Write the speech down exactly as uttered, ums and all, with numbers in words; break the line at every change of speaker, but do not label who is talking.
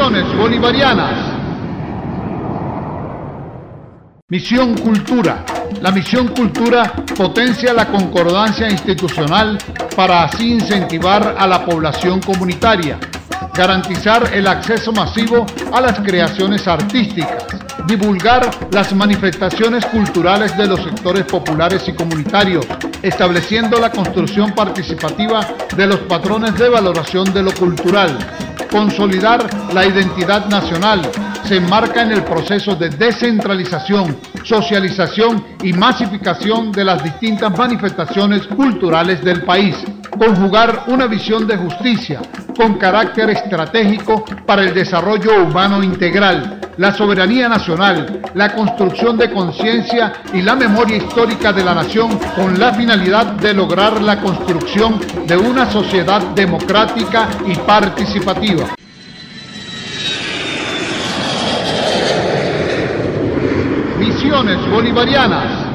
Misiones Bolivarianas. Misión Cultura. La Misión Cultura potencia la concordancia institucional para así incentivar a la población comunitaria, garantizar el acceso masivo a las creaciones artísticas, divulgar las manifestaciones culturales de los sectores populares y comunitarios, estableciendo la construcción participativa de los patrones de valoración de lo cultural, consolidar la identidad nacional. Se enmarca en el proceso de descentralización, socialización y masificación de las distintas manifestaciones culturales del país. Conjugar una visión de justicia con carácter estratégico para el desarrollo humano integral, la soberanía nacional, la construcción de conciencia y la memoria histórica de la nación con la finalidad de lograr la construcción de una sociedad democrática y participativa. Misiones Bolivarianas.